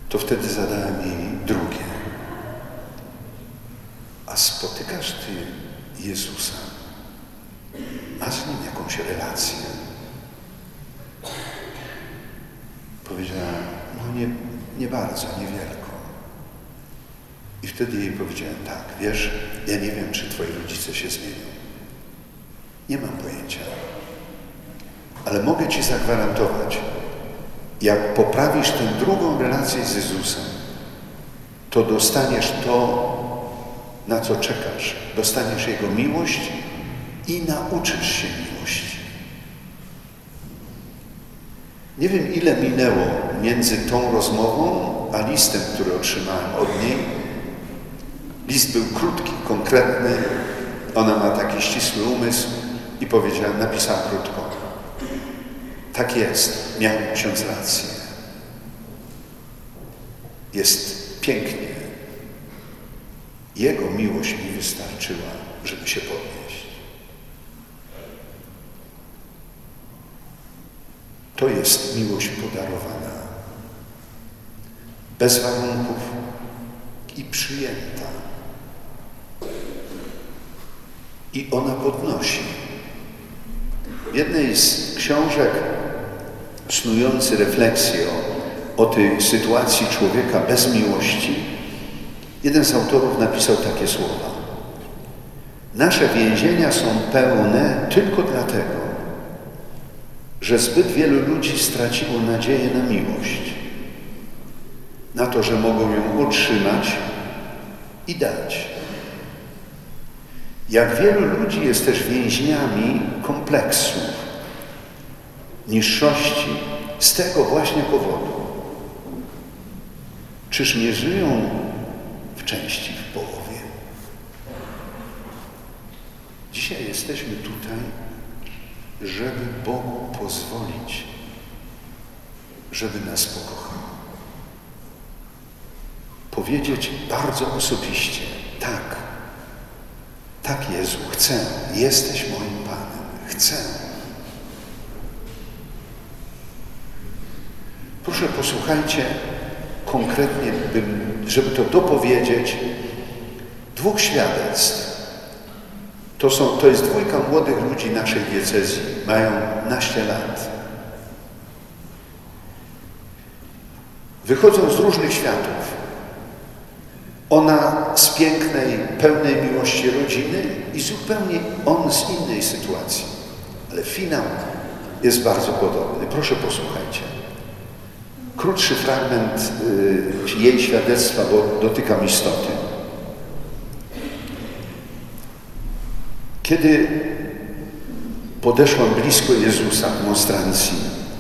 to wtedy zadałem jej drugie. A spotykasz Ty Jezusa? Masz z Nim jakąś relację? Powiedziała, no nie bardzo, niewielko. I wtedy jej powiedziałem, tak, wiesz, ja nie wiem, czy Twoi rodzice się zmienią. Nie mam pojęcia. Ale mogę Ci zagwarantować, jak poprawisz tę drugą relację z Jezusem, to dostaniesz to, na co czekasz. Dostaniesz Jego miłość i nauczysz się miłości. Nie wiem, ile minęło między tą rozmową, a listem, który otrzymałem od niej. List był krótki, konkretny. Ona ma taki ścisły umysł i napisała krótko. Tak jest, miał ksiądz rację. Jest pięknie. Jego miłość mi wystarczyła, żeby się podnieść. To jest miłość podarowana, bez warunków i przyjęta. I ona podnosi. W jednej z książek snujący refleksję o tej sytuacji człowieka bez miłości, jeden z autorów napisał takie słowa. Nasze więzienia są pełne tylko dlatego, że zbyt wielu ludzi straciło nadzieję na miłość, na to, że mogą ją otrzymać i dać. Jak wielu ludzi jest też więźniami kompleksów, niższości z tego właśnie powodu. Czyż nie żyją w części w połowie? Dzisiaj jesteśmy tutaj, żeby Bogu pozwolić, żeby nas pokochał. Powiedzieć bardzo osobiście, tak Jezu, chcę, jesteś moim Panem, chcę. Proszę, posłuchajcie konkretnie, żeby to dopowiedzieć, dwóch świadectw. To jest dwójka młodych ludzi naszej diecezji, mają naście lat. Wychodzą z różnych światów. Ona z pięknej, pełnej miłości rodziny i zupełnie on z innej sytuacji. Ale finał jest bardzo podobny. Proszę, posłuchajcie. Krótszy fragment jej świadectwa, bo dotykam istoty. Kiedy podeszłam blisko Jezusa w monstrancji,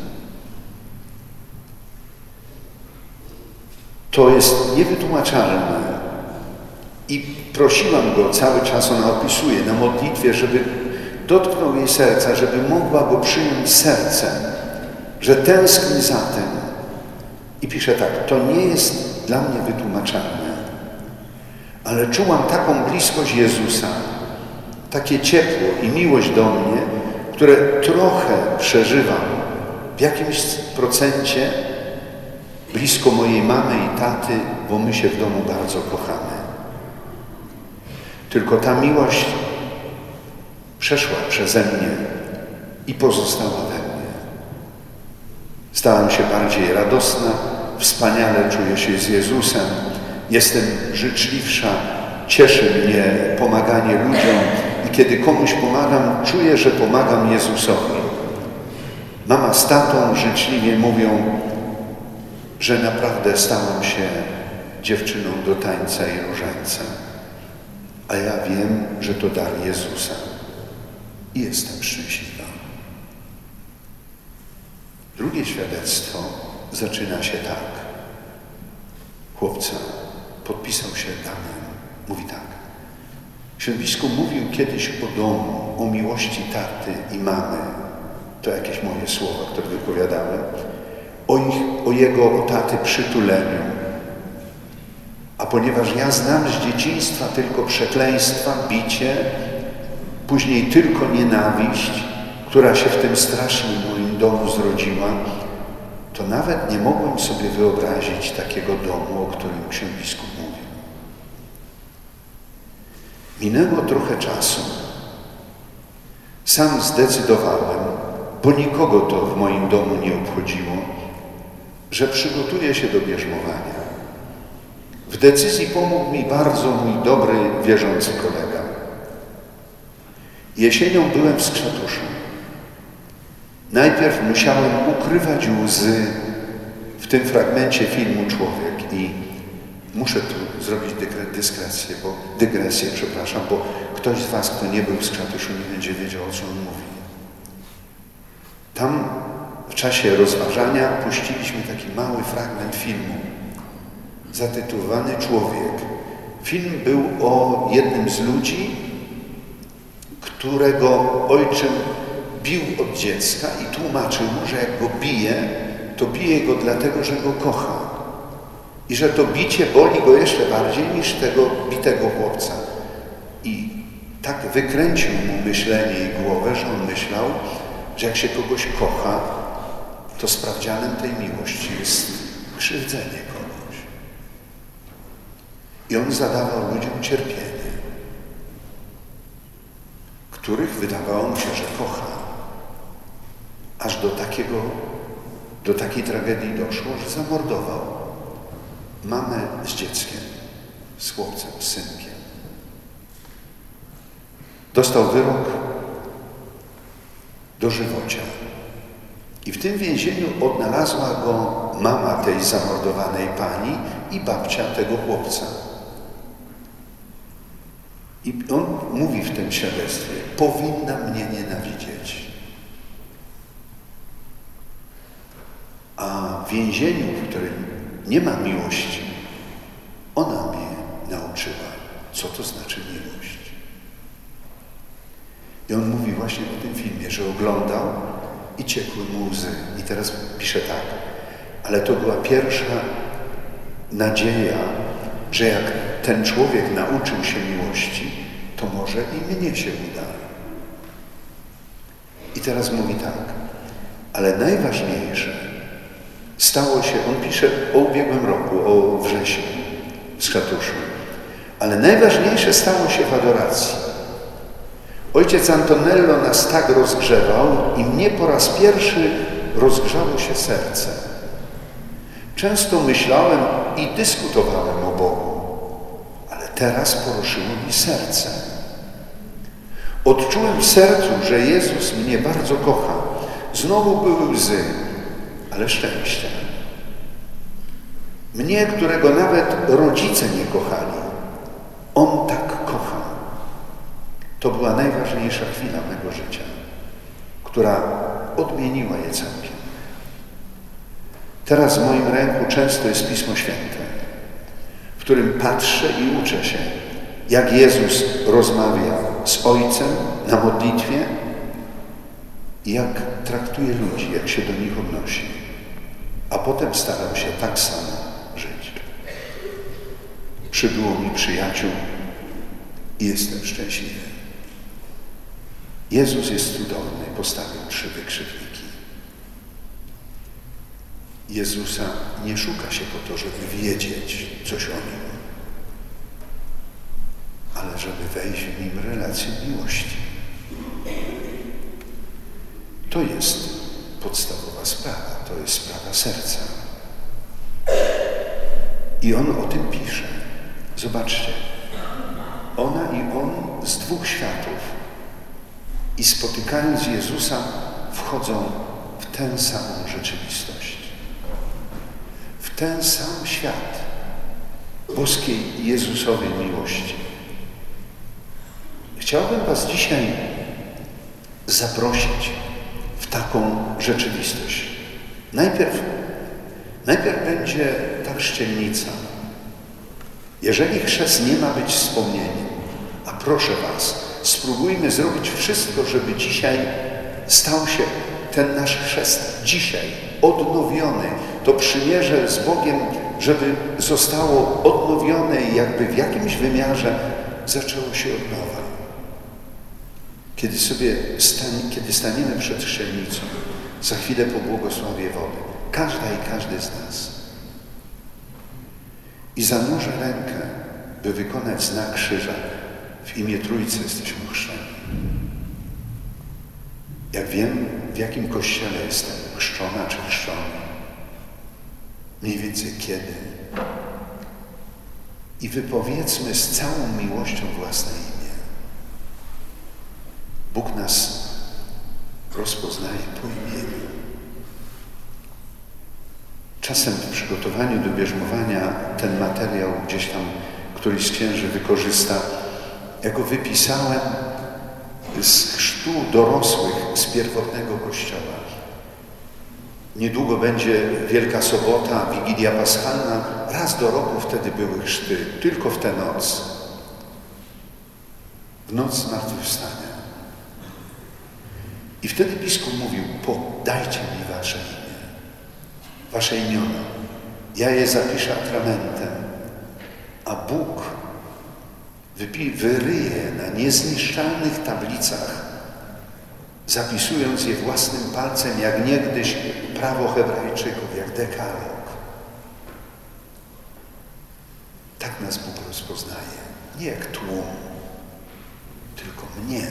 to jest niewytłumaczalne. I prosiłam Go, cały czas ona opisuje, na modlitwie, żeby dotknął jej serca, żeby mogła Go przyjąć sercem, że tęskni za tym. I pisze tak, to nie jest dla mnie wytłumaczalne, ale czułam taką bliskość Jezusa, takie ciepło i miłość do mnie, które trochę przeżywam w jakimś procencie blisko mojej mamy i taty, bo my się w domu bardzo kochamy. Tylko ta miłość przeszła przeze mnie i pozostała we mnie. Stałam się bardziej radosna, wspaniale czuję się z Jezusem, jestem życzliwsza, cieszy mnie pomaganie ludziom i kiedy komuś pomagam, czuję, że pomagam Jezusowi. Mama z tatą życzliwie mówią, że naprawdę stałam się dziewczyną do tańca i różańca. A ja wiem, że to dar Jezusa i jestem szczęśliwa. Drugie świadectwo zaczyna się tak. Chłopca podpisał się Damian. Mówi tak. Ksiądz biskup mówił kiedyś o domu, o miłości taty i mamy. To jakieś moje słowa, które wypowiadałem. O jego taty przytuleniu. A ponieważ ja znam z dzieciństwa tylko przekleństwa, bicie, później tylko nienawiść, która się w tym strasznym moim domu zrodziła, to nawet nie mogłem sobie wyobrazić takiego domu, o którym ksiądz biskup mówił. Minęło trochę czasu. Sam zdecydowałem, bo nikogo to w moim domu nie obchodziło, że przygotuję się do bierzmowania. W decyzji pomógł mi bardzo mój dobry, wierzący kolega. Jesienią byłem w Skrzatuszu. Najpierw musiałem ukrywać łzy w tym fragmencie filmu Człowiek i muszę tu zrobić dygresję, bo ktoś z was, kto nie był w Skrzatuszu, nie będzie wiedział, o co on mówi. Tam w czasie rozważania puściliśmy taki mały fragment filmu zatytułowany Człowiek. Film był o jednym z ludzi, którego ojczym bił od dziecka i tłumaczył mu, że jak go bije, to bije go dlatego, że go kocha. I że to bicie boli go jeszcze bardziej niż tego bitego chłopca. I tak wykręcił mu myślenie i głowę, że on myślał, że jak się kogoś kocha, to sprawdzianem tej miłości jest krzywdzenie kogoś. I on zadawał ludziom cierpienie, których wydawało mu się, że kocha. Aż do takiej tragedii doszło, że zamordował mamę z dzieckiem, z chłopcem, z synkiem. Dostał wyrok dożywocia. I w tym więzieniu odnalazła go mama tej zamordowanej pani i babcia tego chłopca. I on mówi w tym świadectwie: powinna mnie nienawidzieć. A w więzieniu, w którym nie ma miłości, ona mnie nauczyła, co to znaczy miłość. I on mówi właśnie o tym filmie, że oglądał i ciekły mu łzy. I teraz pisze tak: ale to była pierwsza nadzieja, że jak ten człowiek nauczył się miłości, to może i mnie się uda. I teraz mówi tak: ale najważniejsze stało się, on pisze o ubiegłym roku, o wrześniu w Skrzatuszu, ale najważniejsze stało się w adoracji. Ojciec Antonello nas tak rozgrzewał i mnie po raz pierwszy rozgrzało się serce. Często myślałem i dyskutowałem o Bogu, ale teraz poruszyło mi serce. Odczułem w sercu, że Jezus mnie bardzo kocha. Znowu były łzy, ale szczęścia. Mnie, którego nawet rodzice nie kochali, On tak kocha. To była najważniejsza chwila mego życia, która odmieniła je całkiem. Teraz w moim ręku często jest Pismo Święte, w którym patrzę i uczę się, jak Jezus rozmawia z Ojcem na modlitwie i jak traktuje ludzi, jak się do nich odnosi. A potem staram się tak samo żyć. Przybyło mi przyjaciół i jestem szczęśliwy. Jezus jest cudowny, postawił 3 wykrzywniki. Jezusa nie szuka się po to, żeby wiedzieć coś o Nim, ale żeby wejść w Nim relację miłości. To jest podstawowa sprawa, to jest sprawa serca. I on o tym pisze. Zobaczcie, ona i on z 2 światów i spotykając Jezusa wchodzą w tę samą rzeczywistość. W ten sam świat boskiej Jezusowej miłości. Chciałbym was dzisiaj zaprosić w taką rzeczywistość. Najpierw będzie ta chrzcielnica. Jeżeli chrzest nie ma być wspomnieniem, a proszę was, spróbujmy zrobić wszystko, żeby dzisiaj stał się ten nasz chrzest, dzisiaj odnowiony, to przymierze z Bogiem, żeby zostało odnowione i jakby w jakimś wymiarze zaczęło się od nowa. Kiedy staniemy przed chrzcielnicą, za chwilę po błogosławie wody, każda i każdy z nas, i zanurzę rękę, by wykonać znak krzyża. W imię Trójcy jesteśmy chrzczeni. Jak wiem, w jakim kościele jestem chrzczona czy chrzczony, mniej więcej kiedy, i wypowiedzmy z całą miłością własne imię. Bóg nas rozpoznaje po imieniu. Czasem w przygotowaniu do bierzmowania ten materiał gdzieś tam któryś z księży wykorzysta. Ja go wypisałem z chrztu dorosłych z pierwotnego kościoła. Niedługo będzie Wielka Sobota, Wigilia Paschalna. Raz do roku wtedy były chrzty, tylko w tę noc. W noc zmartwychwstania. I wtedy biskup mówił: podajcie mi wasze imię, wasze imiona. Ja je zapiszę atramentem, a Bóg wyryje na niezniszczalnych tablicach, zapisując je własnym palcem, jak niegdyś prawo Hebrajczyków, jak dekalog. Tak nas Bóg rozpoznaje. Nie jak tłum, tylko mnie.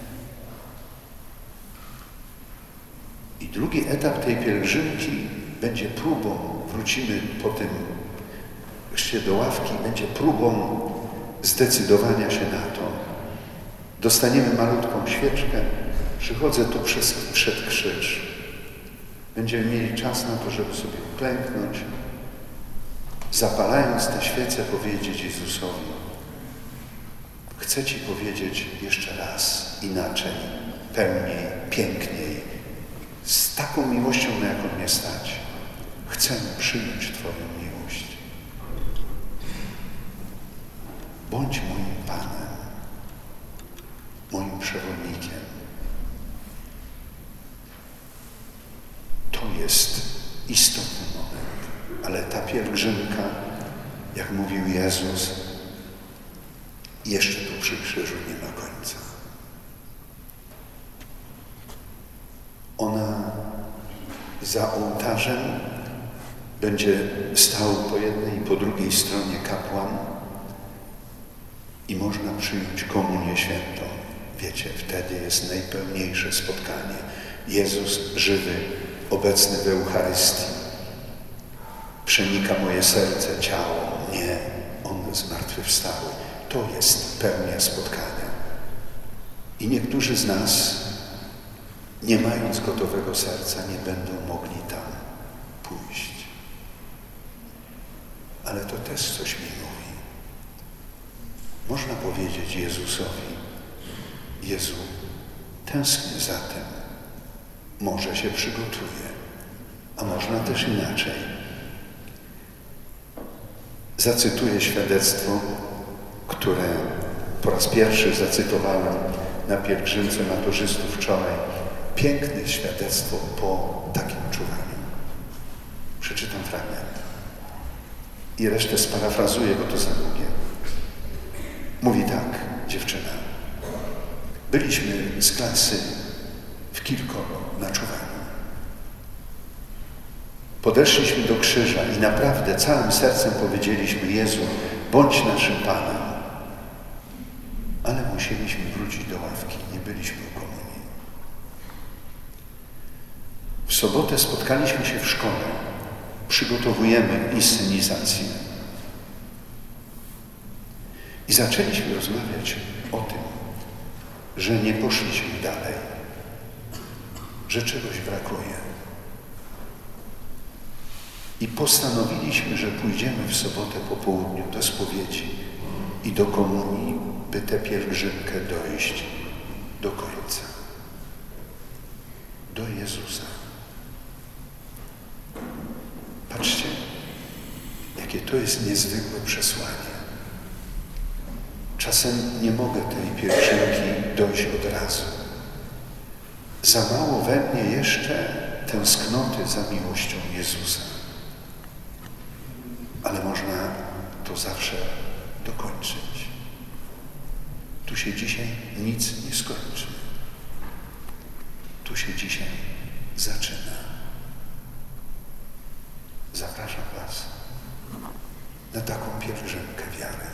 I drugi etap tej pielgrzymki będzie próbą, wrócimy po tym chrzcie do ławki, będzie próbą zdecydowania się na to. Dostaniemy malutką świeczkę, przychodzę tu przed krzyż. Będziemy mieli czas na to, żeby sobie uklęknąć, zapalając tę świecę, powiedzieć Jezusowi: chcę Ci powiedzieć jeszcze raz, inaczej, pełniej, piękniej, z taką miłością, na jaką mnie stać. Chcę przyjąć Twoją miłość. Bądź moim Panem, moim przewodnikiem. To jest istotny moment, ale ta pielgrzymka, jak mówił Jezus, jeszcze tu przy krzyżu nie ma końca. Ona za ołtarzem będzie stał po jednej i po drugiej stronie kapłan i można przyjąć komunię świętą. Wiecie, wtedy jest najpełniejsze spotkanie. Jezus żywy, obecny w Eucharystii. Przenika moje serce, ciało, mnie. On zmartwychwstały. To jest pełnia spotkania. I niektórzy z nas, nie mając gotowego serca, nie będą mogli tam pójść. Ale to też coś mi mówi. Można powiedzieć Jezusowi: Jezu, tęsknię za tym. Może się przygotuję, a można też inaczej. Zacytuję świadectwo, które po raz pierwszy zacytowałem na pielgrzymce maturzystów wczoraj. Piękne świadectwo po takim czuwaniu. Przeczytam fragment i resztę sparafrazuję, bo to za długie. Mówi tak dziewczyna: byliśmy z klasy w kilkoro na czuwaniu. Podeszliśmy do krzyża i naprawdę całym sercem powiedzieliśmy: Jezu, bądź naszym Panem. Ale musieliśmy wrócić do ławki, nie byliśmy u komunii. W sobotę spotkaliśmy się w szkole. Przygotowujemy inscenizację. I zaczęliśmy rozmawiać o tym, że nie poszliśmy dalej, że czegoś brakuje. I postanowiliśmy, że pójdziemy w sobotę po południu do spowiedzi i do komunii, by tę pielgrzymkę dojść do końca. Do Jezusa. Patrzcie, jakie to jest niezwykłe przesłanie. Czasem nie mogę tej pielgrzymki dojść od razu. Za mało we mnie jeszcze tęsknoty za miłością Jezusa. Ale można to zawsze dokończyć. Tu się dzisiaj nic nie skończy. Tu się dzisiaj zaczyna. Zapraszam Was na taką pielgrzymkę wiary.